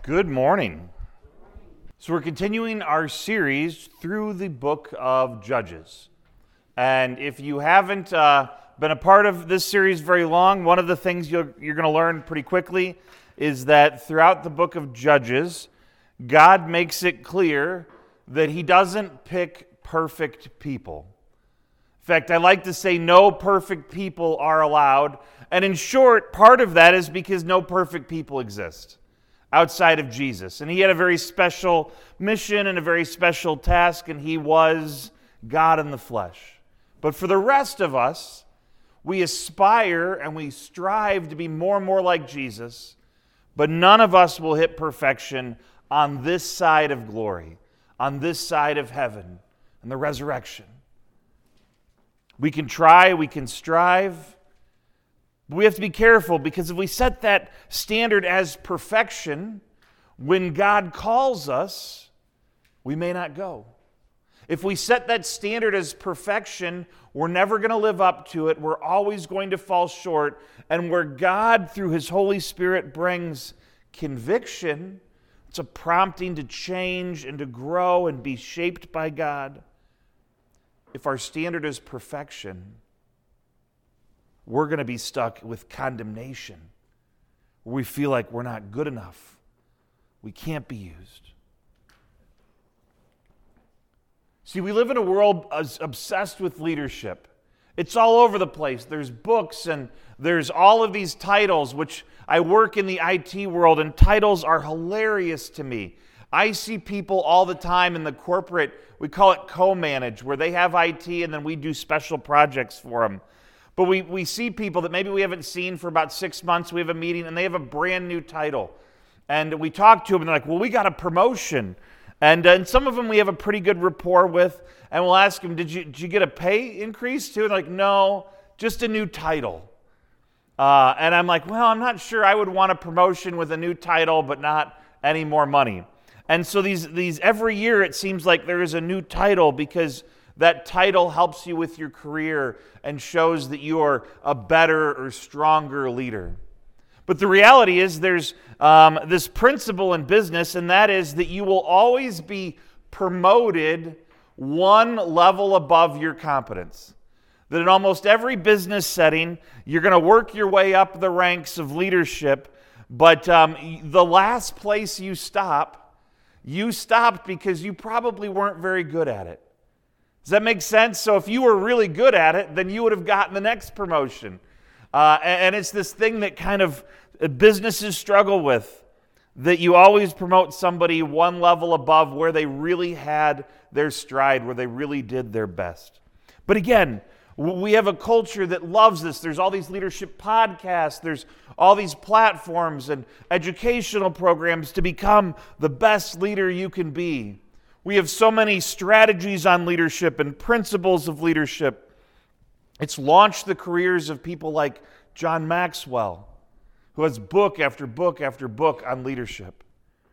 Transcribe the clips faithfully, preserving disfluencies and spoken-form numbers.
Good morning. So we're continuing our series through the book of Judges. And if you haven't uh, been a part of this series very long, one of the things you're, you're going to learn pretty quickly is that throughout the book of Judges, God makes it clear that he doesn't pick perfect people. In fact, I like to say no perfect people are allowed. And in short, part of that is because no perfect people exist outside of Jesus. And he had a very special mission and a very special task, and he was God in the flesh. But for the rest of us, we aspire and we strive to be more and more like Jesus, but none of us will hit perfection on this side of glory, on this side of heaven and the resurrection. We can try, we can strive, but we have to be careful, because if we set that standard as perfection, when God calls us, we may not go. If we set that standard as perfection, we're never going to live up to it. We're always going to fall short. And where God, through his Holy Spirit, brings conviction, it's a prompting to change and to grow and be shaped by God. If our standard is perfection, we're going to be stuck with condemnation, where we feel like we're not good enough. We can't be used. See, we live in a world obsessed with leadership. It's all over the place. There's books and there's all of these titles, which I work in the I T world, and titles are hilarious to me. I see people all the time in the corporate, we call it co-manage, where they have I T and then we do special projects for them. But we, we see people that maybe we haven't seen for about six months. We have a meeting and they have a brand new title. And we talk to them and they're like, well, we got a promotion. And, uh, and some of them we have a pretty good rapport with. And we'll ask them, did you, did you get a pay increase too? And they're like, no, just a new title. Uh, and I'm like, well, I'm not sure I would want a promotion with a new title, but not any more money. And so these, these every year it seems like there is a new title, because that title helps you with your career and shows that you are a better or stronger leader. But the reality is there's um, this principle in business, and that is that you will always be promoted one level above your competence. That in almost every business setting, you're going to work your way up the ranks of leadership, but um, the last place you stop, you stopped because you probably weren't very good at it. Does that make sense? So if you were really good at it, then you would have gotten the next promotion. Uh, and it's this thing that kind of businesses struggle with, that you always promote somebody one level above where they really had their stride, where they really did their best. But again, we have a culture that loves this. There's all these leadership podcasts. There's all these platforms and educational programs to become the best leader you can be. We have so many strategies on leadership and principles of leadership. It's launched the careers of people like John Maxwell, who has book after book after book on leadership.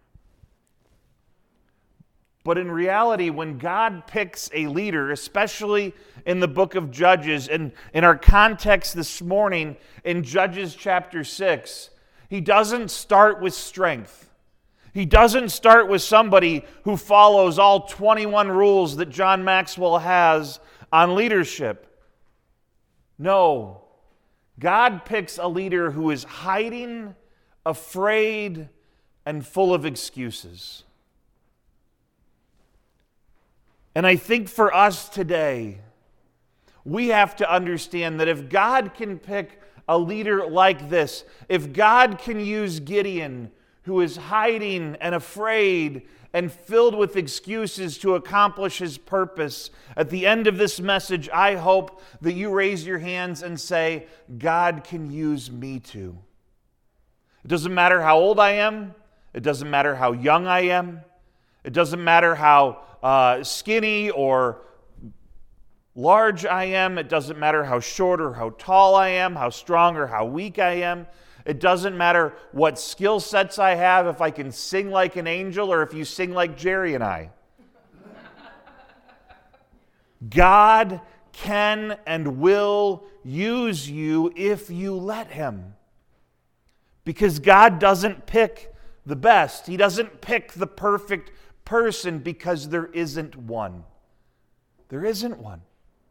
But in reality, when God picks a leader, especially in the book of Judges, and in our context this morning in Judges chapter six, he doesn't start with strength. He doesn't start with somebody who follows all twenty-one rules that John Maxwell has on leadership. No, God picks a leader who is hiding, afraid, and full of excuses. And I think for us today, we have to understand that if God can pick a leader like this, if God can use Gideon, who is hiding and afraid and filled with excuses to accomplish his purpose, at the end of this message, I hope that you raise your hands and say, God can use me too. It doesn't matter how old I am. It doesn't matter how young I am. It doesn't matter how uh, skinny or large I am. It doesn't matter how short or how tall I am, how strong or how weak I am. It doesn't matter what skill sets I have, if I can sing like an angel or if you sing like Jerry and I. God can and will use you if you let him. Because God doesn't pick the best. He doesn't pick the perfect person because there isn't one. There isn't one.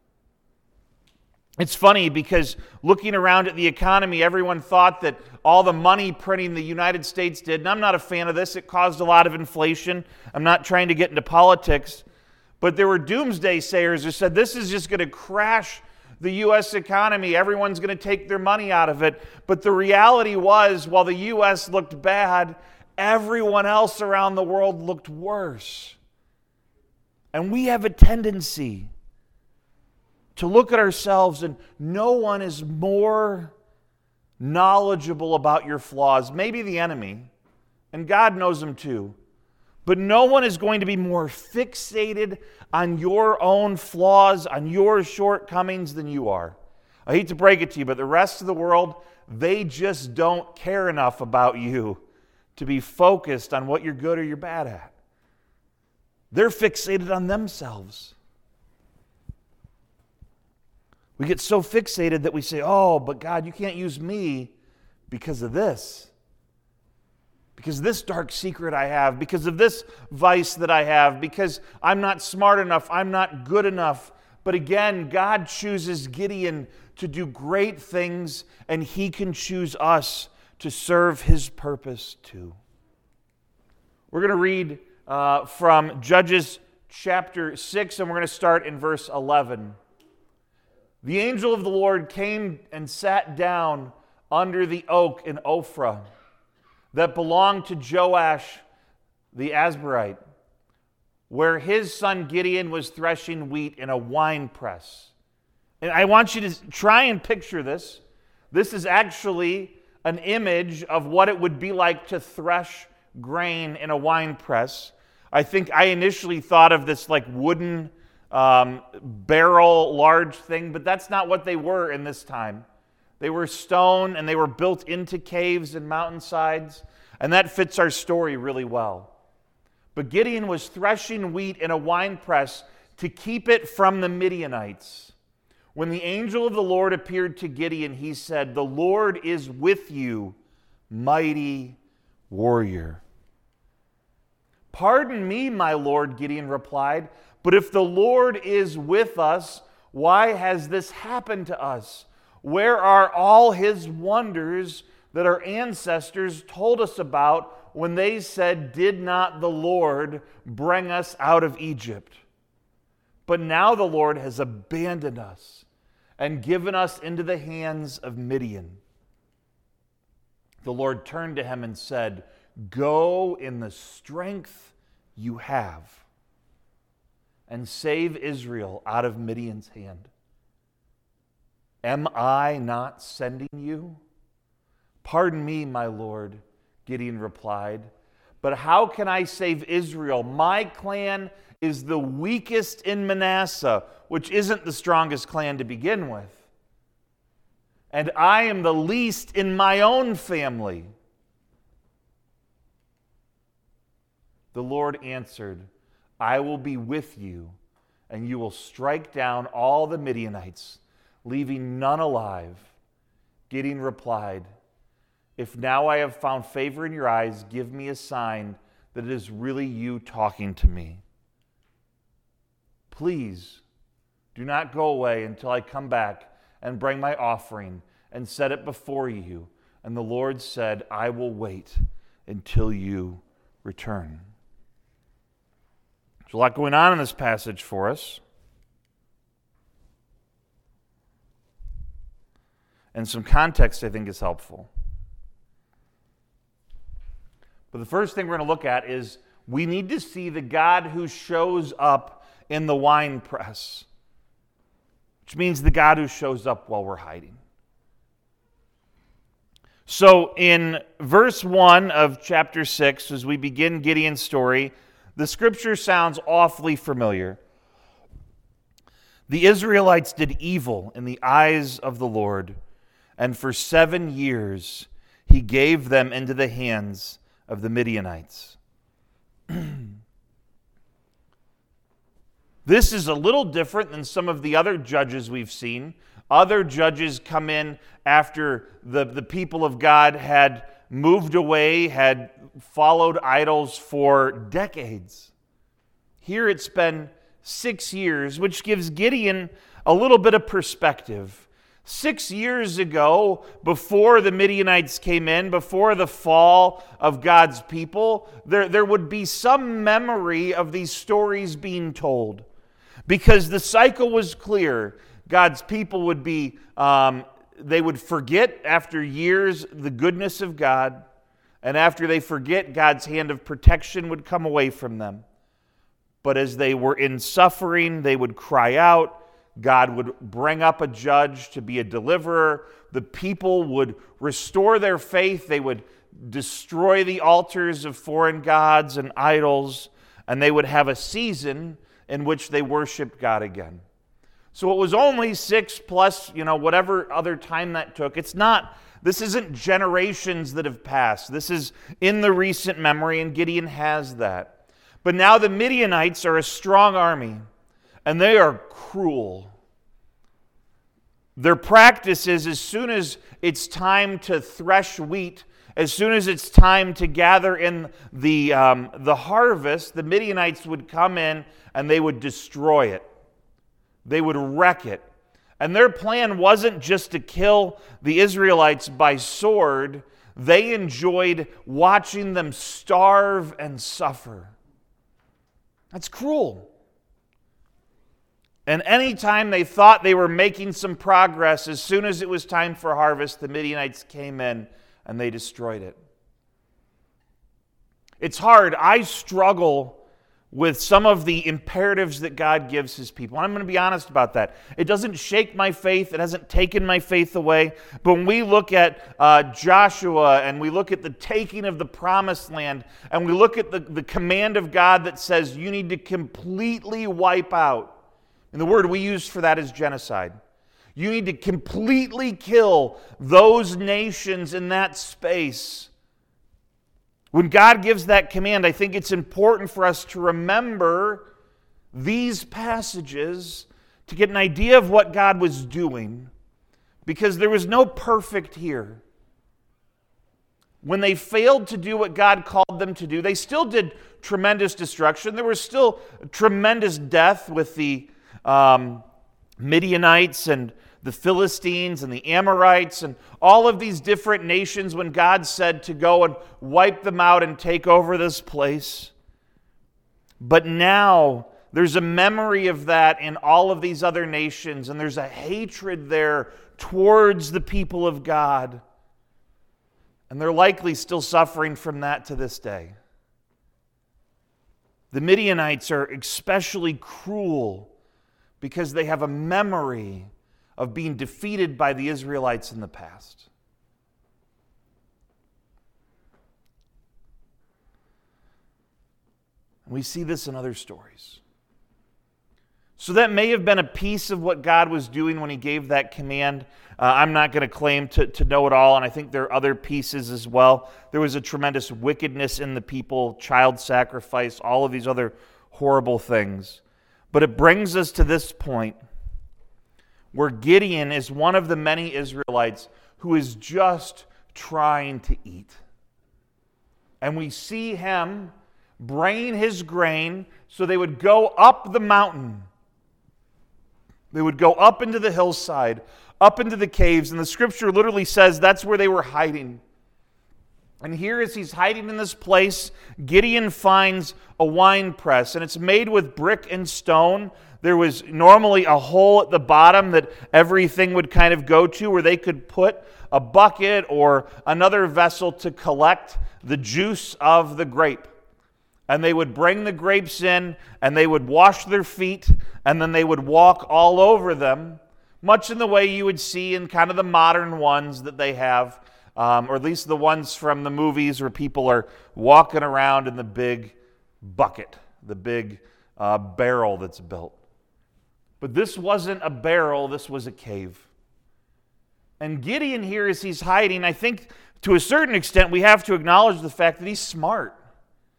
It's funny because looking around at the economy, everyone thought that all the money printing the United States did, and I'm not a fan of this, it caused a lot of inflation. I'm not trying to get into politics, but there were doomsday sayers who said this is just going to crash the U S economy. Everyone's going to take their money out of it. But the reality was, while the U S looked bad, everyone else around the world looked worse. And we have a tendency to look at ourselves, and no one is more knowledgeable about your flaws. Maybe the enemy, and God knows them too. But no one is going to be more fixated on your own flaws, on your shortcomings than you are. I hate to break it to you, but the rest of the world, they just don't care enough about you to be focused on what you're good or you're bad at. They're fixated on themselves. We get so fixated that we say, oh, but God, you can't use me because of this. Because of this dark secret I have. Because of this vice that I have. Because I'm not smart enough. I'm not good enough. But again, God chooses Gideon to do great things, and He can choose us to serve His purpose too. We're going to read uh, from Judges chapter six, and we're going to start in verse eleven. The angel of the Lord came and sat down under the oak in Ophrah that belonged to Joash the Asbarite, where his son Gideon was threshing wheat in a winepress. And I want you to try and picture this. This is actually an image of what it would be like to thresh grain in a winepress. I think I initially thought of this like wooden Um, barrel, large thing, but that's not what they were in this time. They were stone, and they were built into caves and mountainsides, and that fits our story really well. But Gideon was threshing wheat in a winepress to keep it from the Midianites. When the angel of the Lord appeared to Gideon, he said, "The Lord is with you, mighty warrior." "Pardon me, my lord," Gideon replied, "but if the Lord is with us, why has this happened to us? Where are all His wonders that our ancestors told us about when they said, 'Did not the Lord bring us out of Egypt?' But now the Lord has abandoned us and given us into the hands of Midian." The Lord turned to him and said, "Go in the strength you have and save Israel out of Midian's hand. Am I not sending you?" "Pardon me, my Lord," Gideon replied, "but how can I save Israel? My clan is the weakest in Manasseh," which isn't the strongest clan to begin with, "and I am the least in my own family." The Lord answered, "I will be with you, and you will strike down all the Midianites, leaving none alive." Gideon replied, "If now I have found favor in your eyes, give me a sign that it is really you talking to me. Please do not go away until I come back and bring my offering and set it before you." And the Lord said, "I will wait until you return." There's a lot going on in this passage for us. And some context, I think, is helpful. But the first thing we're going to look at is we need to see the God who shows up in the wine press, which means the God who shows up while we're hiding. So in verse one of chapter six, as we begin Gideon's story, the scripture sounds awfully familiar. "The Israelites did evil in the eyes of the Lord, and for seven years He gave them into the hands of the Midianites." This is a little different than some of the other judges we've seen. Other judges come in after the, the people of God had moved away, had followed idols for decades. Here it's been six years, which gives Gideon a little bit of perspective. Six years ago, before the Midianites came in, before the fall of God's people, there, there would be some memory of these stories being told. Because the cycle was clear. God's people would be, um, they would forget after years the goodness of God. And after they forget, God's hand of protection would come away from them. But as they were in suffering, they would cry out. God would bring up a judge to be a deliverer. The people would restore their faith. They would destroy the altars of foreign gods and idols. And they would have a season in which they worshiped God again. So it was only six plus, you know, whatever other time that took. It's not, this isn't generations that have passed. This is in the recent memory, and Gideon has that. But now the Midianites are a strong army, and they are cruel. Their practice is as soon as it's time to thresh wheat, as soon as it's time to gather in the, um, the harvest, the Midianites would come in and they would destroy it. They would wreck it. And their plan wasn't just to kill the Israelites by sword. They enjoyed watching them starve and suffer. That's cruel. And anytime they thought they were making some progress, as soon as it was time for harvest, the Midianites came in and they destroyed it. It's hard. I struggle with some of the imperatives that God gives His people. I'm going to be honest about that. It doesn't shake my faith. It hasn't taken my faith away. But when we look at uh, Joshua and we look at the taking of the promised land and we look at the, the command of God that says you need to completely wipe out, and the word we use for that is genocide. You need to completely kill those nations in that space. When God gives that command, I think it's important for us to remember these passages to get an idea of what God was doing, because there was no perfect here. When they failed to do what God called them to do, they still did tremendous destruction. There was still tremendous death with the um, Midianites and the Philistines and the Amorites and all of these different nations when God said to go and wipe them out and take over this place. But now there's a memory of that in all of these other nations, and there's a hatred there towards the people of God. And they're likely still suffering from that to this day. The Midianites are especially cruel because they have a memory of being defeated by the Israelites in the past. And we see this in other stories. So that may have been a piece of what God was doing when He gave that command. Uh, I'm not going to claim to, to know it all, and I think there are other pieces as well. There was a tremendous wickedness in the people, child sacrifice, all of these other horrible things. But it brings us to this point where Gideon is one of the many Israelites who is just trying to eat. And we see him bringing his grain so they would go up the mountain. They would go up into the hillside, up into the caves, and the scripture literally says that's where they were hiding. And here, as he's hiding in this place, Gideon finds a wine press, and it's made with brick and stone. There was normally a hole at the bottom that everything would kind of go to, where they could put a bucket or another vessel to collect the juice of the grape. And they would bring the grapes in, and they would wash their feet, and then they would walk all over them, much in the way you would see in kind of the modern ones that they have. Um, or at least the ones from the movies where people are walking around in the big bucket, the big uh, barrel that's built. But this wasn't a barrel, this was a cave. And Gideon here, as he's hiding, I think to a certain extent we have to acknowledge the fact that he's smart.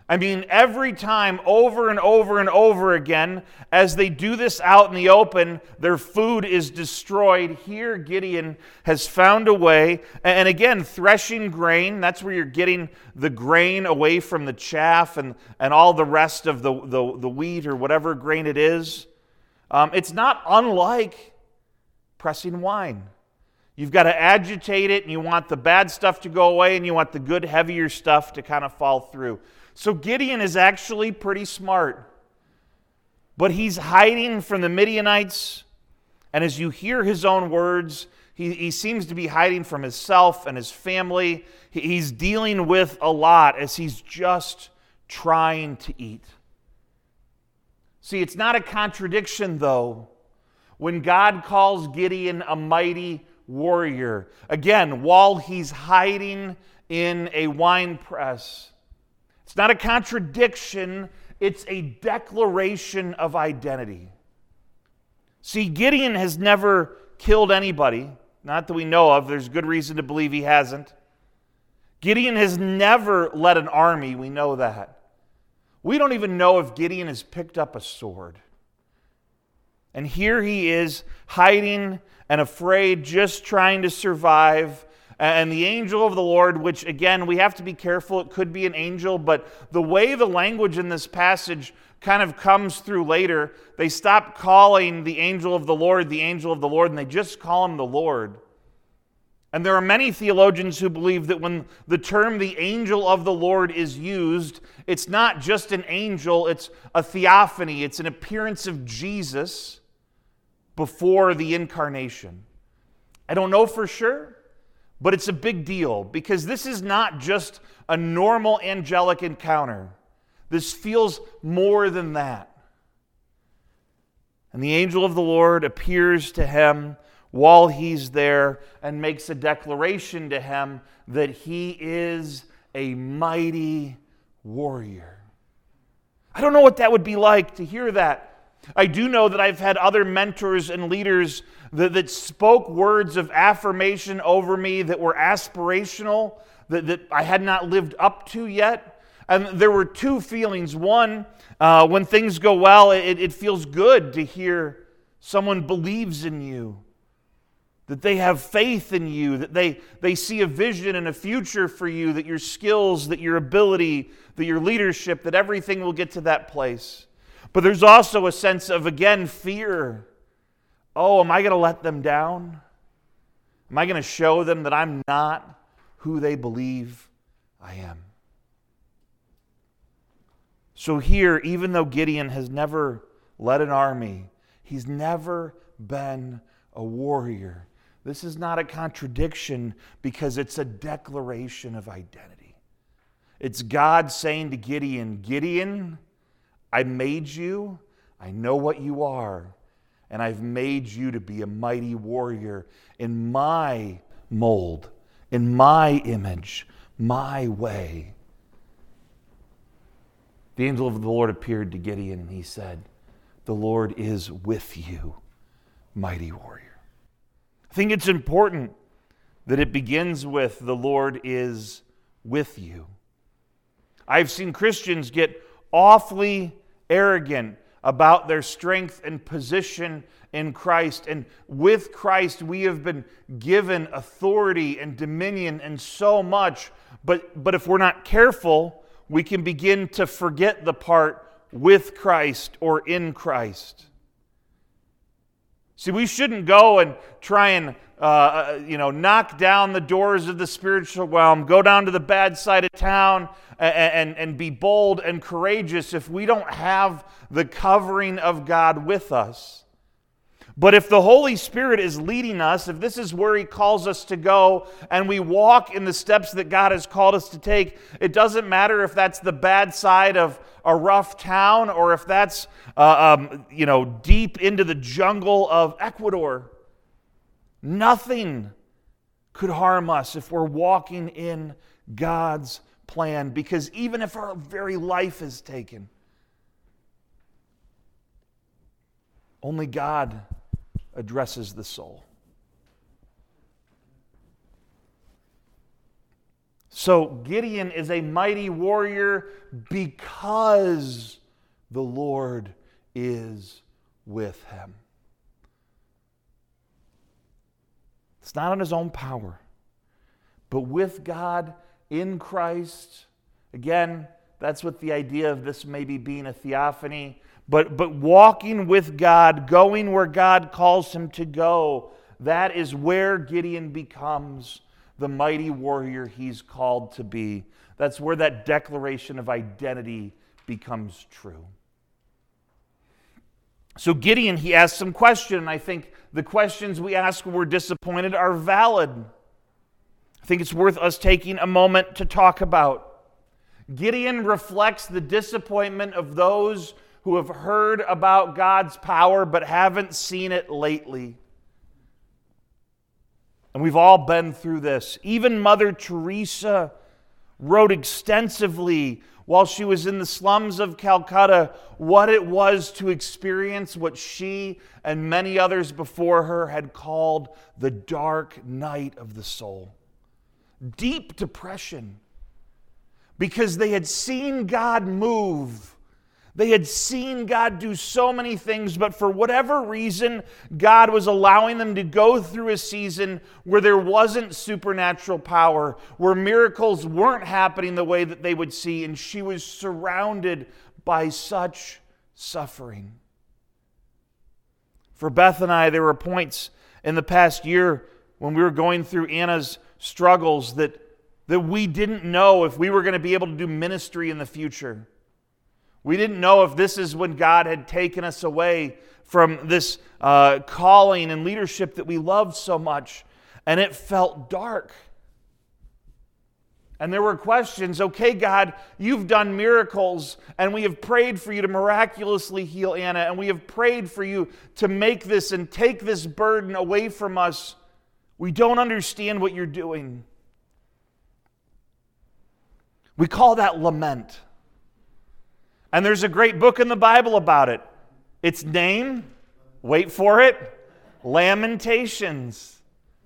I mean, every time, over and over and over again, as they do this out in the open, their food is destroyed. Here, Gideon has found a way. And again, threshing grain, that's where you're getting the grain away from the chaff and, and all the rest of the, the, the wheat or whatever grain it is. Um, it's not unlike pressing wine. You've got to agitate it, and you want the bad stuff to go away, and you want the good, heavier stuff to kind of fall through. So Gideon is actually pretty smart, but he's hiding from the Midianites, and as you hear his own words, he, he seems to be hiding from himself and his family. He, he's dealing with a lot as he's just trying to eat. See, it's not a contradiction, though, when God calls Gideon a mighty warrior. Again, while he's hiding in a wine press. It's not a contradiction, it's a declaration of identity. See, Gideon has never killed anybody, not that we know of. There's good reason to believe he hasn't. Gideon has never led an army, we know that. We don't even know if Gideon has picked up a sword. And here he is, hiding and afraid, just trying to survive. And the angel of the Lord, which again, we have to be careful, it could be an angel, but the way the language in this passage kind of comes through later, they stop calling the angel of the Lord the angel of the Lord, and they just call him the Lord. And there are many theologians who believe that when the term the angel of the Lord is used, it's not just an angel, it's a theophany, it's an appearance of Jesus before the incarnation. I don't know for sure, but it's a big deal because this is not just a normal angelic encounter. This feels more than that. And the angel of the Lord appears to him while he's there and makes a declaration to him that he is a mighty warrior. I don't know what that would be like to hear that. I do know that I've had other mentors and leaders that, that spoke words of affirmation over me that were aspirational, that, that I had not lived up to yet. And there were two feelings. One, uh, when things go well, it, it feels good to hear someone believes in you, that they have faith in you, that they, they see a vision and a future for you, that your skills, that your ability, that your leadership, that everything will get to that place. But there's also a sense of, again, fear. Oh, am I going to let them down? Am I going to show them that I'm not who they believe I am? So here, even though Gideon has never led an army, he's never been a warrior. This is not a contradiction because it's a declaration of identity. It's God saying to Gideon, Gideon, I made you, I know what you are, and I've made you to be a mighty warrior in my mold, in my image, my way. The angel of the Lord appeared to Gideon and he said, the Lord is with you, mighty warrior. I think it's important that it begins with the Lord is with you. I've seen Christians get awfully arrogant about their strength and position in Christ. And with Christ, we have been given authority and dominion and so much. But, but if we're not careful, we can begin to forget the part with Christ or in Christ. See, we shouldn't go and try and uh, you know, knock down the doors of the spiritual realm, go down to the bad side of town and, and, and be bold and courageous if we don't have the covering of God with us. But if the Holy Spirit is leading us, if this is where He calls us to go, and we walk in the steps that God has called us to take, it doesn't matter if that's the bad side of a rough town or if that's uh, um, you know, deep into the jungle of Ecuador. Nothing could harm us if we're walking in God's plan, because even if our very life is taken, only God addresses the soul. So Gideon is a mighty warrior because the Lord is with him. It's not on his own power, but with God in Christ. Again, that's what the idea of this maybe being a theophany. But, but walking with God, going where God calls him to go, that is where Gideon becomes the mighty warrior he's called to be. That's where that declaration of identity becomes true. So Gideon, he asks some question, and I think the questions we ask when we're disappointed are valid. I think it's worth us taking a moment to talk about. Gideon reflects the disappointment of those who have heard about God's power but haven't seen it lately. And we've all been through this. Even Mother Teresa wrote extensively while she was in the slums of Calcutta what it was to experience what she and many others before her had called the dark night of the soul. Deep depression. Because they had seen God move. They had seen God do so many things, but for whatever reason, God was allowing them to go through a season where there wasn't supernatural power, where miracles weren't happening the way that they would see, and she was surrounded by such suffering. For Beth and I, there were points in the past year when we were going through Anna's struggles that, that we didn't know if we were going to be able to do ministry in the future. We didn't know if this is when God had taken us away from this uh, calling and leadership that we loved so much. And it felt dark. And there were questions. Okay, God, you've done miracles, and we have prayed for you to miraculously heal Anna, and we have prayed for you to make this and take this burden away from us. We don't understand what you're doing. We call that lament. And there's a great book in the Bible about it. Its name, wait for it, Lamentations.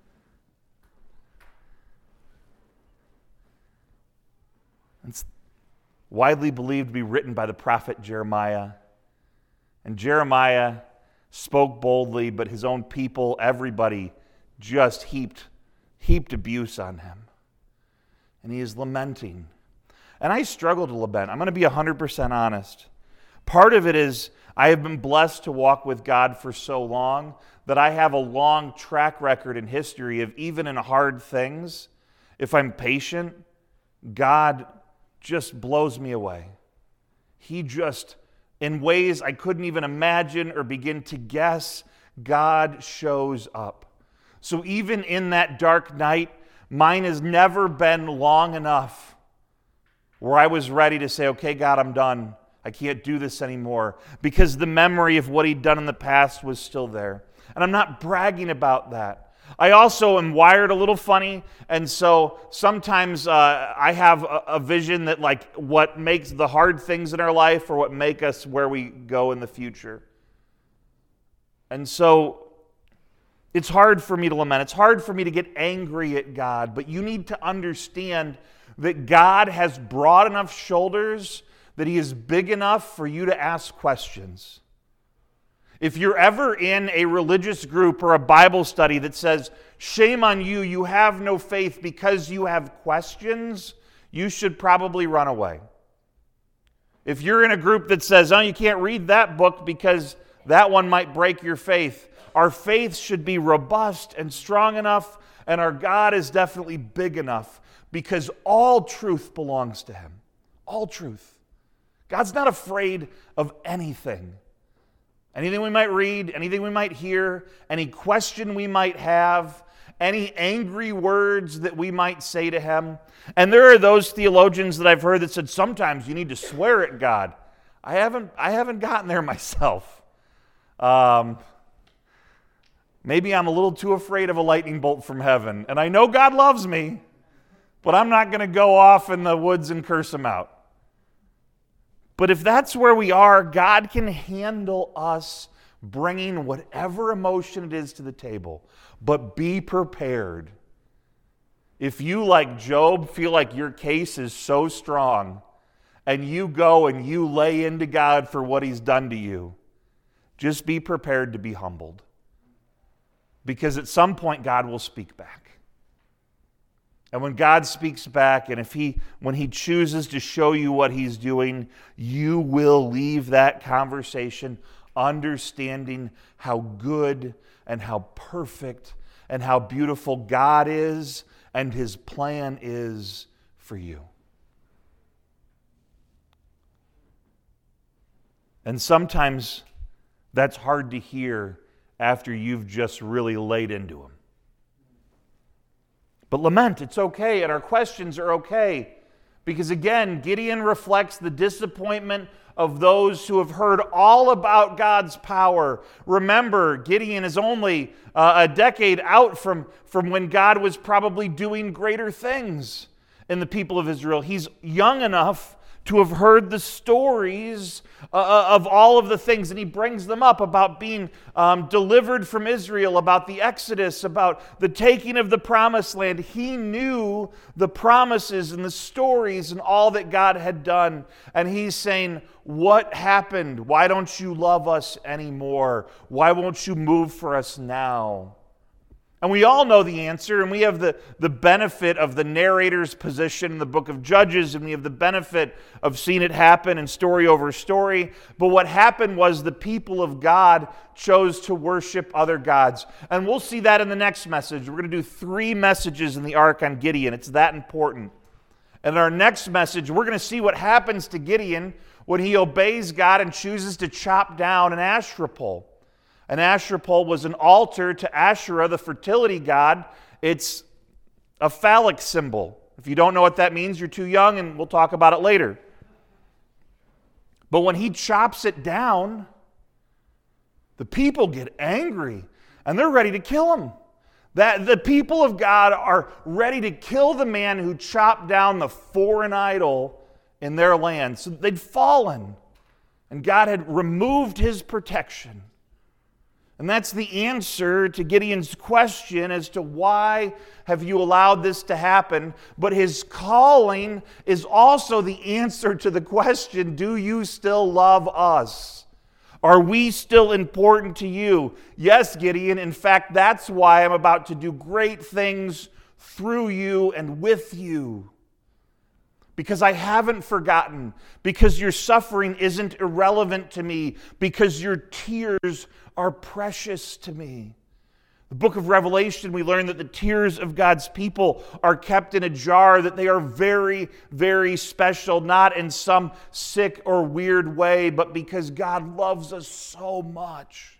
It's widely believed to be written by the prophet Jeremiah. And Jeremiah spoke boldly, but his own people, everybody, just heaped, heaped abuse on him. And he is lamenting. And I struggle to lament. I'm going to be one hundred percent honest. Part of it is I have been blessed to walk with God for so long that I have a long track record in history of even in hard things, if I'm patient, God just blows me away. He just, in ways I couldn't even imagine or begin to guess, God shows up. So even in that dark night, mine has never been long enough where I was ready to say, okay, God, I'm done. I can't do this anymore. Because the memory of what he'd done in the past was still there. And I'm not bragging about that. I also am wired a little funny, and so sometimes uh, I have a, a vision that like what makes the hard things in our life or what make us where we go in the future. And so it's hard for me to lament. It's hard for me to get angry at God, but you need to understand that God has broad enough shoulders that he is big enough for you to ask questions. If you're ever in a religious group or a Bible study that says, shame on you, you have no faith because you have questions, you should probably run away. If you're in a group that says, oh, you can't read that book because that one might break your faith, our faith should be robust and strong enough, and our God is definitely big enough because all truth belongs to him. All truth. God's not afraid of anything. Anything we might read, anything we might hear, any question we might have, any angry words that we might say to him. And there are those theologians that I've heard that said sometimes you need to swear at God. I haven't, I haven't gotten there myself. Um, maybe I'm a little too afraid of a lightning bolt from heaven. And I know God loves me, but I'm not going to go off in the woods and curse him out. But if that's where we are, God can handle us bringing whatever emotion it is to the table. But be prepared. If you, like Job, feel like your case is so strong, and you go and you lay into God for what He's done to you, just be prepared to be humbled. Because at some point, God will speak back. And when God speaks back, and if he, when He chooses to show you what He's doing, you will leave that conversation understanding how good and how perfect and how beautiful God is and His plan is for you. And sometimes that's hard to hear after you've just really laid into Him. But lament, it's okay, and our questions are okay. Because again, Gideon reflects the disappointment of those who have heard all about God's power. Remember, Gideon is only uh, a decade out from, from when God was probably doing greater things in the people of Israel. He's young enough to have heard the stories uh, of all of the things, and he brings them up about being um, delivered from Israel, about the Exodus, about the taking of the promised land. He knew the promises and the stories and all that God had done, and he's saying, what happened? Why don't you love us anymore? Why won't you move for us now? And we all know the answer, and we have the, the benefit of the narrator's position in the book of Judges, and we have the benefit of seeing it happen in story over story. But what happened was the people of God chose to worship other gods. And we'll see that in the next message. We're going to do three messages in the ark on Gideon. It's that important. And in our next message, we're going to see what happens to Gideon when he obeys God and chooses to chop down an Asherah pole. An Asherah pole was an altar to Asherah, the fertility god. It's a phallic symbol. If you don't know what that means, you're too young, and we'll talk about it later. But when he chops it down, the people get angry, and they're ready to kill him. That the people of God are ready to kill the man who chopped down the foreign idol in their land. So they'd fallen, and God had removed His protection. And that's the answer to Gideon's question as to why have you allowed this to happen. But his calling is also the answer to the question, do you still love us? Are we still important to you? Yes, Gideon. In fact, that's why I'm about to do great things through you and with you. Because I haven't forgotten. Because your suffering isn't irrelevant to me. Because your tears are precious to me. The book of Revelation, we learn that the tears of God's people are kept in a jar, that they are very, very special, not in some sick or weird way, but because God loves us so much.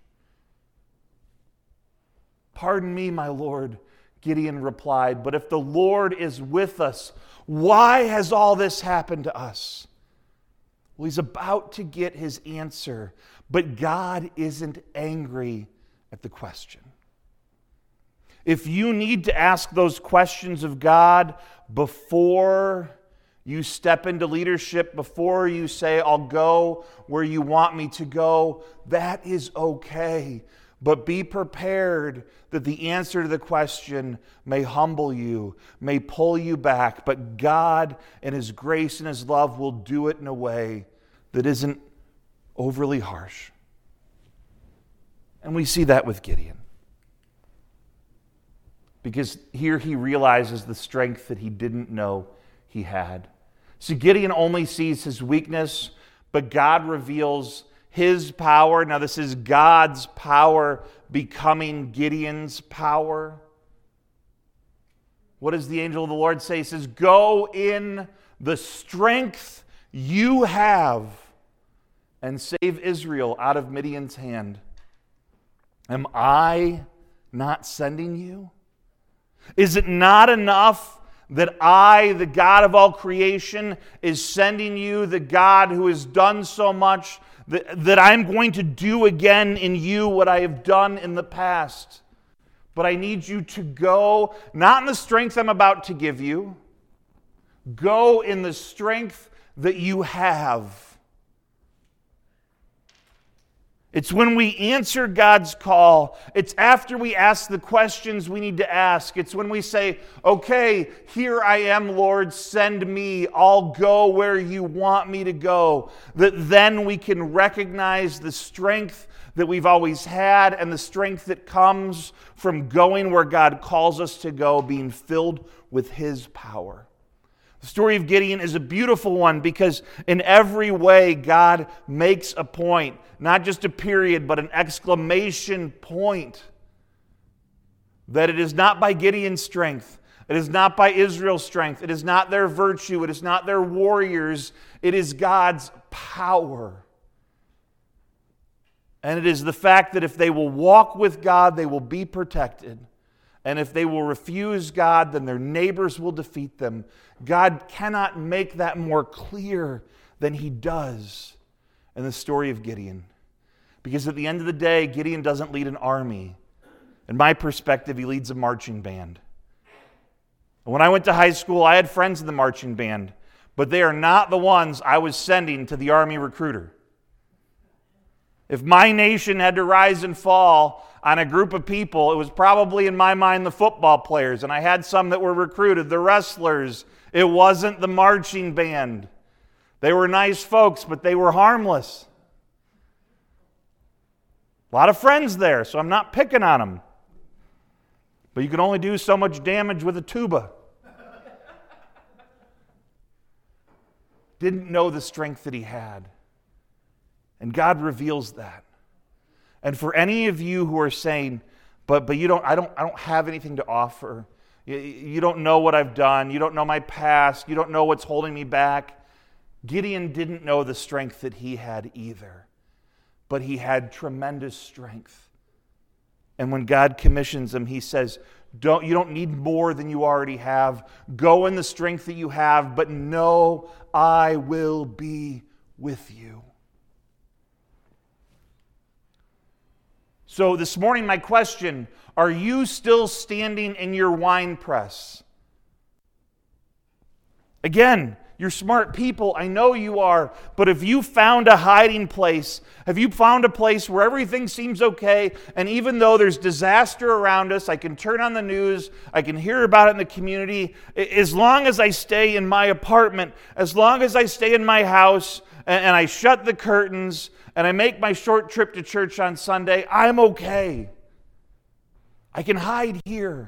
Pardon me, my Lord, Gideon replied, but if the Lord is with us, why has all this happened to us? Well, he's about to get his answer, but God isn't angry at the question. If you need to ask those questions of God before you step into leadership, before you say, I'll go where you want me to go, that is okay. But be prepared that the answer to the question may humble you, may pull you back, but God in His grace and His love will do it in a way that isn't overly harsh. And we see that with Gideon. Because here he realizes the strength that he didn't know he had. So Gideon only sees his weakness, but God reveals His power. Now this is God's power becoming Gideon's power. What does the angel of the Lord say? He says, go in the strength you have and save Israel out of Midian's hand. Am I not sending you? Is it not enough that I, the God of all creation, is sending you, the God who has done so much, that, that I'm going to do again in you what I have done in the past? But I need you to go, not in the strength I'm about to give you, go in the strength that you have. It's when we answer God's call. It's after we ask the questions we need to ask. It's when we say, okay, here I am, Lord, send me. I'll go where you want me to go. That then we can recognize the strength that we've always had and the strength that comes from going where God calls us to go, being filled with His power. The story of Gideon is a beautiful one because in every way God makes a point, not just a period, but an exclamation point, that it is not by Gideon's strength, it is not by Israel's strength, it is not their virtue, it is not their warriors, it is God's power. And it is the fact that if they will walk with God, they will be protected. And if they will refuse God, then their neighbors will defeat them. God cannot make that more clear than He does in the story of Gideon. Because at the end of the day, Gideon doesn't lead an army. In my perspective, he leads a marching band. When I went to high school, I had friends in the marching band, but they are not the ones I was sending to the army recruiter. If my nation had to rise and fall on a group of people, it was probably in my mind the football players, and I had some that were recruited, the wrestlers. It wasn't the marching band. They were nice folks, but they were harmless. A lot of friends there, so I'm not picking on them. But you can only do so much damage with a tuba. Didn't know the strength that he had. And God reveals that. And for any of you who are saying, but but you don't I don't I don't have anything to offer. You, you don't know what I've done, you don't know my past, you don't know what's holding me back. Gideon didn't know the strength that he had either. But he had tremendous strength. And when God commissions him, He says, Don't, you don't need more than you already have. Go in the strength that you have, but know I will be with you. So this morning, my question, are you still standing in your wine press? Again, you're smart people. I know you are. But if you found a hiding place, have you found a place where everything seems okay, and even though there's disaster around us, I can turn on the news, I can hear about it in the community, as long as I stay in my apartment, as long as I stay in my house, and, and I shut the curtains, and I make my short trip to church on Sunday, I'm okay. I can hide here.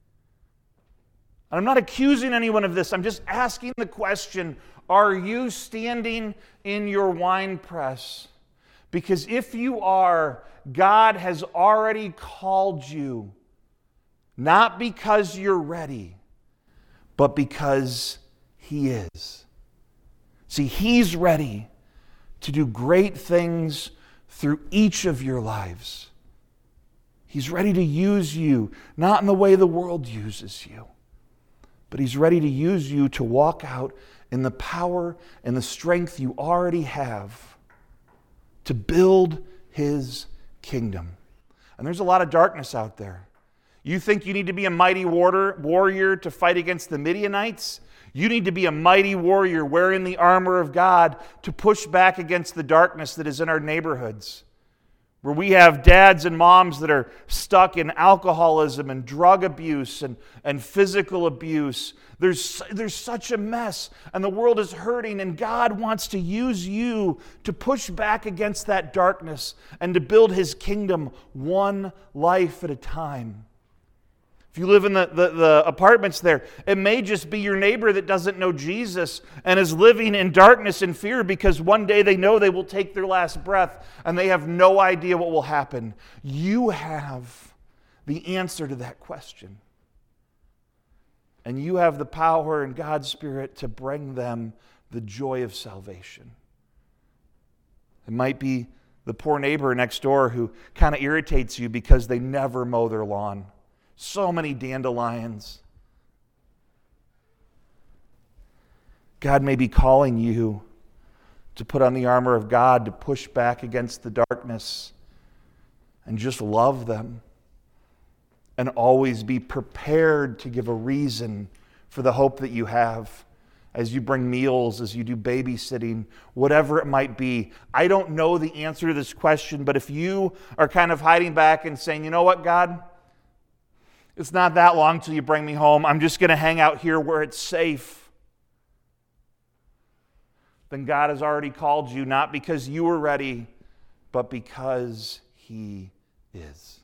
I'm not accusing anyone of this. I'm just asking the question, are you standing in your wine press? Because if you are, God has already called you, not because you're ready, but because He is. See, He's ready to do great things through each of your lives. He's ready to use you, not in the way the world uses you, but He's ready to use you to walk out in the power and the strength you already have to build His kingdom. And there's a lot of darkness out there. You think you need to be a mighty warrior to fight against the Midianites? You need to be a mighty warrior wearing the armor of God to push back against the darkness that is in our neighborhoods, where we have dads and moms that are stuck in alcoholism and drug abuse and, and physical abuse. There's, there's such a mess, and the world is hurting, and God wants to use you to push back against that darkness and to build His kingdom one life at a time. If you live in the, the, the apartments there, it may just be your neighbor that doesn't know Jesus and is living in darkness and fear because one day they know they will take their last breath and they have no idea what will happen. You have the answer to that question. And you have the power in God's Spirit to bring them the joy of salvation. It might be the poor neighbor next door who kind of irritates you because they never mow their lawn. So many dandelions. God may be calling you to put on the armor of God to push back against the darkness and just love them and always be prepared to give a reason for the hope that you have as you bring meals, as you do babysitting, whatever it might be. I don't know the answer to this question, but if you are kind of hiding back and saying, you know what, God, it's not that long till you bring me home. I'm just going to hang out here where it's safe. Then God has already called you, not because you were ready, but because He is.